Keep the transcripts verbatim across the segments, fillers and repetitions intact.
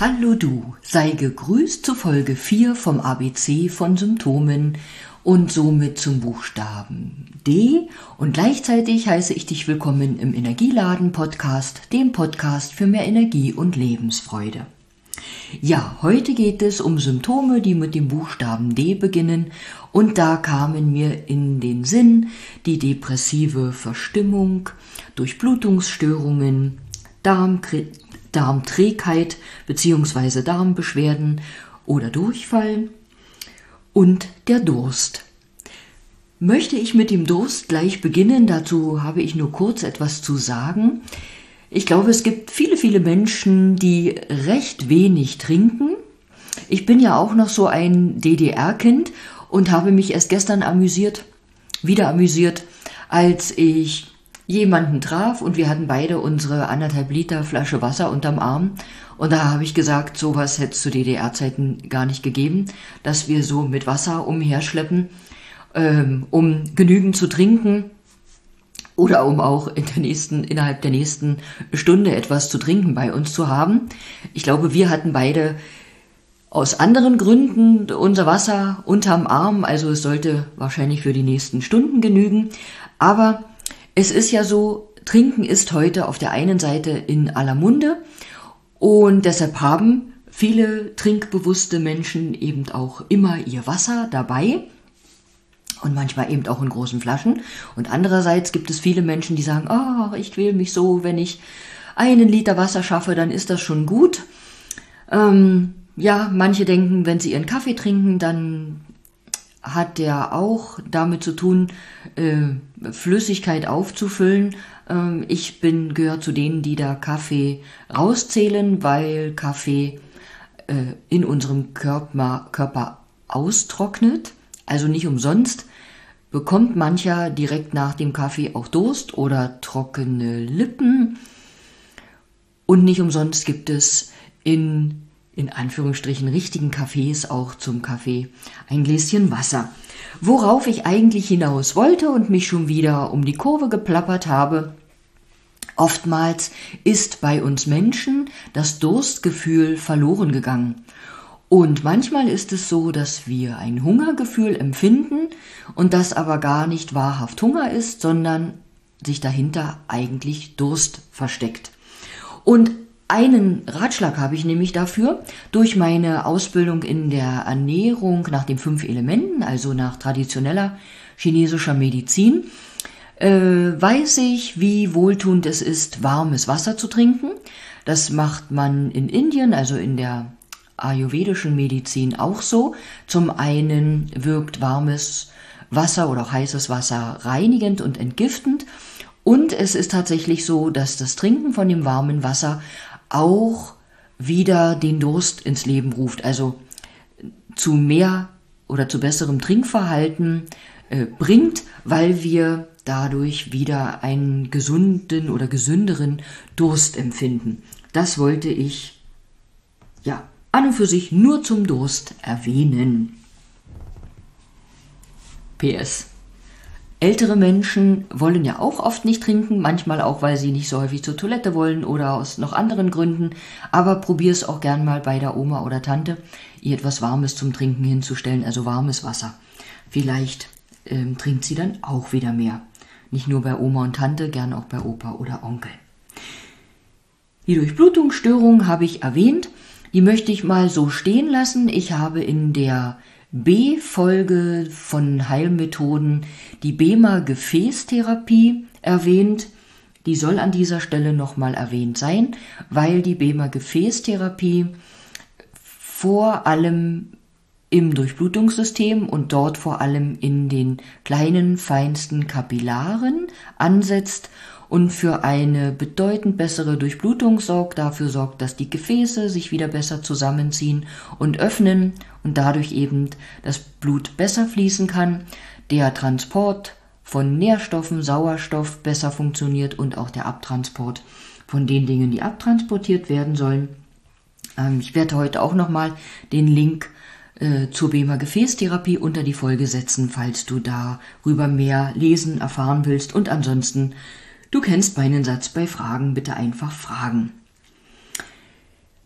Hallo du, sei gegrüßt zu Folge vier vom A B C von Symptomen und somit zum Buchstaben D. Und gleichzeitig heiße ich dich willkommen im Energieladen-Podcast, dem Podcast für mehr Energie und Lebensfreude. Ja, heute geht es um Symptome, die mit dem Buchstaben D beginnen, und da kamen mir in den Sinn die depressive Verstimmung, Durchblutungsstörungen, Darmkritik, Darmträgheit bzw. Darmbeschwerden oder Durchfall und der Durst. Möchte ich mit dem Durst gleich beginnen? Dazu habe ich nur kurz etwas zu sagen. Ich glaube, es gibt viele, viele Menschen, die recht wenig trinken. Ich bin ja auch noch so ein D D R-Kind und habe mich erst gestern amüsiert, wieder amüsiert, als ich jemanden traf und wir hatten beide unsere anderthalb Liter Flasche Wasser unterm Arm und da habe ich gesagt, sowas hätte es zu D D R-Zeiten gar nicht gegeben, dass wir so mit Wasser umherschleppen, ähm, um genügend zu trinken oder um auch in der nächsten, innerhalb der nächsten Stunde etwas zu trinken bei uns zu haben. Ich glaube, wir hatten beide aus anderen Gründen unser Wasser unterm Arm, also es sollte wahrscheinlich für die nächsten Stunden genügen, aber es ist ja so, Trinken ist heute auf der einen Seite in aller Munde und deshalb haben viele trinkbewusste Menschen eben auch immer ihr Wasser dabei und manchmal eben auch in großen Flaschen. Und andererseits gibt es viele Menschen, die sagen, oh, ich quäle mich so, wenn ich einen Liter Wasser schaffe, dann ist das schon gut. Ähm, ja, manche denken, wenn sie ihren Kaffee trinken, dann hat der auch damit zu tun, äh, Flüssigkeit aufzufüllen. Ähm, ich bin gehört zu denen, die da Kaffee rauszählen, weil Kaffee äh, in unserem Körper, Körper austrocknet. Also nicht umsonst bekommt mancher direkt nach dem Kaffee auch Durst oder trockene Lippen. Und nicht umsonst gibt es in in Anführungsstrichen richtigen Cafés auch zum Kaffee ein Gläschen Wasser. Worauf ich eigentlich hinaus wollte und mich schon wieder um die Kurve geplappert habe, oftmals ist bei uns Menschen das Durstgefühl verloren gegangen. Und manchmal ist es so, dass wir ein Hungergefühl empfinden und das aber gar nicht wahrhaft Hunger ist, sondern sich dahinter eigentlich Durst versteckt. Und einen Ratschlag habe ich nämlich dafür. Durch meine Ausbildung in der Ernährung nach den fünf Elementen, also nach traditioneller chinesischer Medizin, äh, weiß ich, wie wohltuend es ist, warmes Wasser zu trinken. Das macht man in Indien, also in der ayurvedischen Medizin auch so. Zum einen wirkt warmes Wasser oder auch heißes Wasser reinigend und entgiftend. Und es ist tatsächlich so, dass das Trinken von dem warmen Wasser auch wieder den Durst ins Leben ruft, also zu mehr oder zu besserem Trinkverhalten äh, bringt, weil wir dadurch wieder einen gesunden oder gesünderen Durst empfinden. Das wollte ich ja an und für sich nur zum Durst erwähnen. P S Ältere Menschen wollen ja auch oft nicht trinken, manchmal auch, weil sie nicht so häufig zur Toilette wollen oder aus noch anderen Gründen. Aber probier es auch gern mal bei der Oma oder Tante, ihr etwas Warmes zum Trinken hinzustellen, also warmes Wasser. Vielleicht ähm, trinkt sie dann auch wieder mehr. Nicht nur bei Oma und Tante, gern auch bei Opa oder Onkel. Die Durchblutungsstörung habe ich erwähnt, die möchte ich mal so stehen lassen. Ich habe in der B-Folge von Heilmethoden die Bema-Gefäßtherapie erwähnt. Die soll an dieser Stelle nochmal erwähnt sein, weil die Bema-Gefäßtherapie vor allem im Durchblutungssystem und dort vor allem in den kleinen, feinsten Kapillaren ansetzt und für eine bedeutend bessere Durchblutung sorgt, dafür sorgt, dass die Gefäße sich wieder besser zusammenziehen und öffnen und dadurch eben das Blut besser fließen kann, der Transport von Nährstoffen, Sauerstoff besser funktioniert und auch der Abtransport von den Dingen, die abtransportiert werden sollen. Ähm, ich werde heute auch nochmal den Link äh, zur Bema-Gefäßtherapie unter die Folge setzen, falls du darüber mehr lesen, erfahren willst, und ansonsten du kennst meinen Satz bei Fragen, bitte einfach fragen.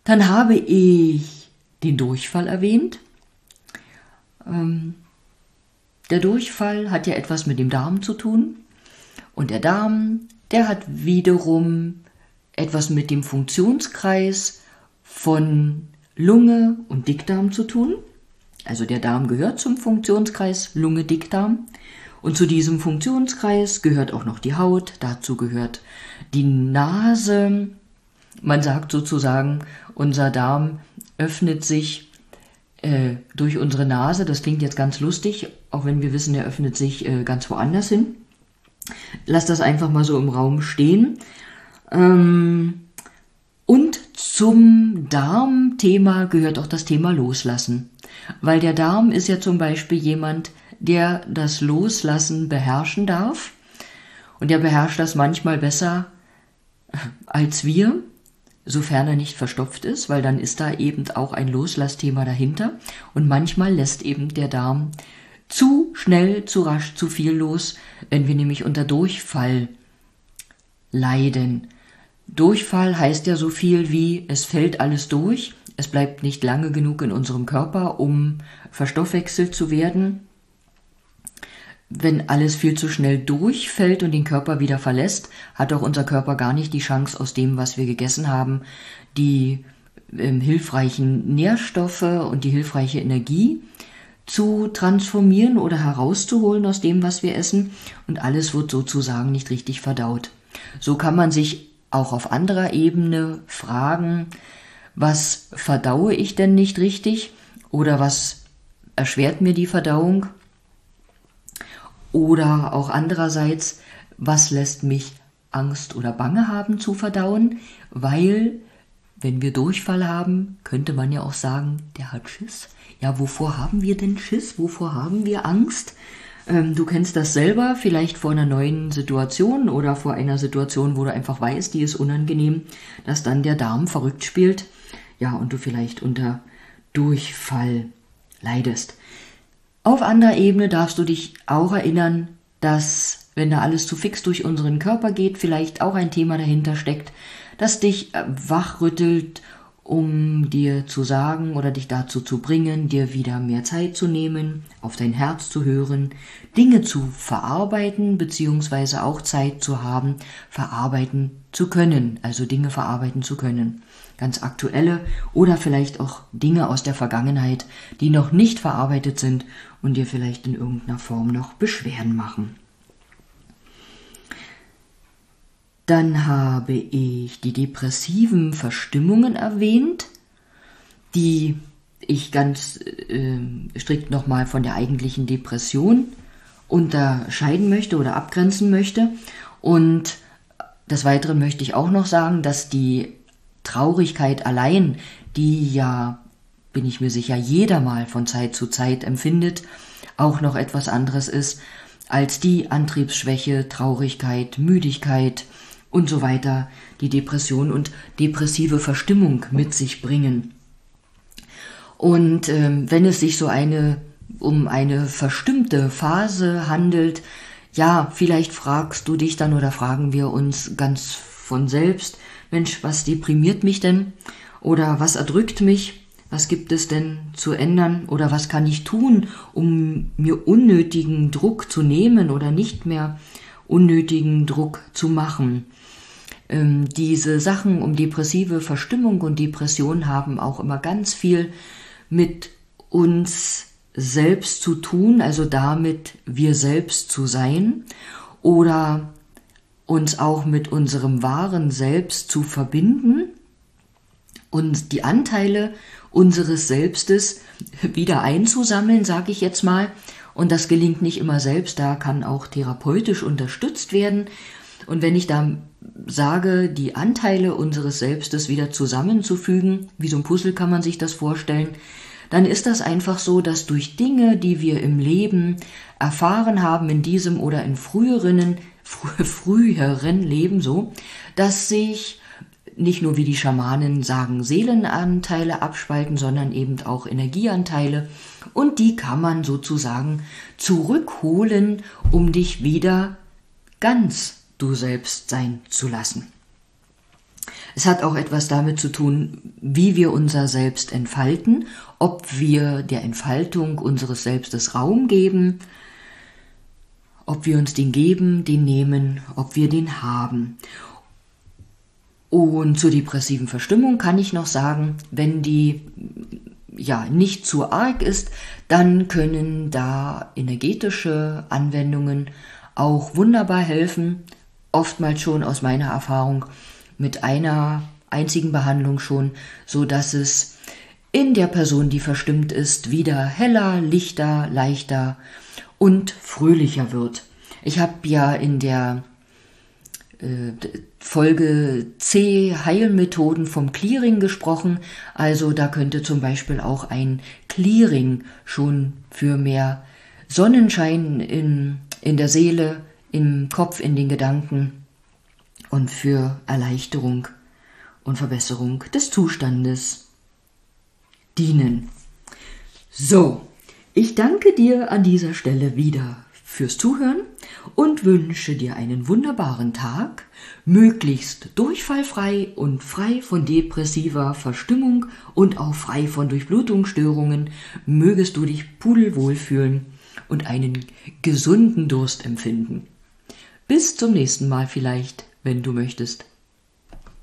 Dann habe ich den Durchfall erwähnt. Ähm, der Durchfall hat ja etwas mit dem Darm zu tun. Und der Darm, der hat wiederum etwas mit dem Funktionskreis von Lunge und Dickdarm zu tun. Also der Darm gehört zum Funktionskreis Lunge, Dickdarm. Und zu diesem Funktionskreis gehört auch noch die Haut, dazu gehört die Nase. Man sagt sozusagen, unser Darm öffnet sich äh, durch unsere Nase. Das klingt jetzt ganz lustig, auch wenn wir wissen, er öffnet sich äh, ganz woanders hin. Lass das einfach mal so im Raum stehen. Ähm, und zum Darmthema gehört auch das Thema Loslassen. Weil der Darm ist ja zum Beispiel jemand, der das Loslassen beherrschen darf. Und der beherrscht das manchmal besser als wir, sofern er nicht verstopft ist, weil dann ist da eben auch ein Loslassthema dahinter. Und manchmal lässt eben der Darm zu schnell, zu rasch, zu viel los, wenn wir nämlich unter Durchfall leiden. Durchfall heißt ja so viel wie, es fällt alles durch, es bleibt nicht lange genug in unserem Körper, um verstoffwechselt zu werden. Wenn alles viel zu schnell durchfällt und den Körper wieder verlässt, hat auch unser Körper gar nicht die Chance, aus dem, was wir gegessen haben, die ähm, hilfreichen Nährstoffe und die hilfreiche Energie zu transformieren oder herauszuholen aus dem, was wir essen. Und alles wird sozusagen nicht richtig verdaut. So kann man sich auch auf anderer Ebene fragen, was verdaue ich denn nicht richtig oder was erschwert mir die Verdauung? Oder auch andererseits, was lässt mich Angst oder Bange haben zu verdauen? Weil, wenn wir Durchfall haben, könnte man ja auch sagen, der hat Schiss. Ja, wovor haben wir denn Schiss? Wovor haben wir Angst? Ähm, du kennst das selber, vielleicht vor einer neuen Situation oder vor einer Situation, wo du einfach weißt, die ist unangenehm, dass dann der Darm verrückt spielt. Ja, und du vielleicht unter Durchfall leidest. Auf anderer Ebene darfst du dich auch erinnern, dass, wenn da alles zu fix durch unseren Körper geht, vielleicht auch ein Thema dahinter steckt, das dich wachrüttelt, um dir zu sagen oder dich dazu zu bringen, dir wieder mehr Zeit zu nehmen, auf dein Herz zu hören, Dinge zu verarbeiten, beziehungsweise auch Zeit zu haben, verarbeiten zu können, also Dinge verarbeiten zu können. Ganz aktuelle oder vielleicht auch Dinge aus der Vergangenheit, die noch nicht verarbeitet sind und dir vielleicht in irgendeiner Form noch Beschwerden machen. Dann habe ich die depressiven Verstimmungen erwähnt, die ich ganz äh, strikt nochmal von der eigentlichen Depression unterscheiden möchte oder abgrenzen möchte. Und des Weiteren möchte ich auch noch sagen, dass die Traurigkeit allein, die ja, bin ich mir sicher, jeder mal von Zeit zu Zeit empfindet, auch noch etwas anderes ist als die Antriebsschwäche, Traurigkeit, Müdigkeit und so weiter, die Depression und depressive Verstimmung mit sich bringen. Und ähm, wenn es sich so eine um eine verstimmte Phase handelt, ja, vielleicht fragst du dich dann oder fragen wir uns ganz von selbst, Mensch, was deprimiert mich denn? Oder was erdrückt mich? Was gibt es denn zu ändern? Oder was kann ich tun, um mir unnötigen Druck zu nehmen oder nicht mehr unnötigen Druck zu machen? Ähm, diese Sachen um depressive Verstimmung und Depression haben auch immer ganz viel mit uns selbst zu tun, also damit wir selbst zu sein oder uns auch mit unserem wahren Selbst zu verbinden und die Anteile unseres Selbstes wieder einzusammeln, sage ich jetzt mal. Und das gelingt nicht immer selbst, da kann auch therapeutisch unterstützt werden. Und wenn ich da sage, die Anteile unseres Selbstes wieder zusammenzufügen, wie so ein Puzzle kann man sich das vorstellen, dann ist das einfach so, dass durch Dinge, die wir im Leben erfahren haben, in diesem oder in früheren, frü- früheren Leben so, dass sich nicht nur, wie die Schamanen sagen, Seelenanteile abspalten, sondern eben auch Energieanteile. Und die kann man sozusagen zurückholen, um dich wieder ganz du selbst sein zu lassen. Es hat auch etwas damit zu tun, wie wir unser Selbst entfalten, ob wir der Entfaltung unseres Selbstes Raum geben, ob wir uns den geben, den nehmen, ob wir den haben. Und zur depressiven Verstimmung kann ich noch sagen, wenn die ja nicht zu arg ist, dann können da energetische Anwendungen auch wunderbar helfen. Oftmals schon aus meiner Erfahrung mit einer einzigen Behandlung schon, so dass es in der Person, die verstimmt ist, wieder heller, lichter, leichter und fröhlicher wird. Ich habe ja in der äh, Folge C Heilmethoden vom Clearing gesprochen, also da könnte zum Beispiel auch ein Clearing schon für mehr Sonnenschein in, in der Seele, im Kopf, in den Gedanken und für Erleichterung und Verbesserung des Zustandes dienen. So, ich danke dir an dieser Stelle wieder fürs Zuhören und wünsche dir einen wunderbaren Tag, möglichst durchfallfrei und frei von depressiver Verstimmung und auch frei von Durchblutungsstörungen. Mögest du dich pudelwohl fühlen und einen gesunden Durst empfinden. Bis zum nächsten Mal vielleicht, wenn du möchtest.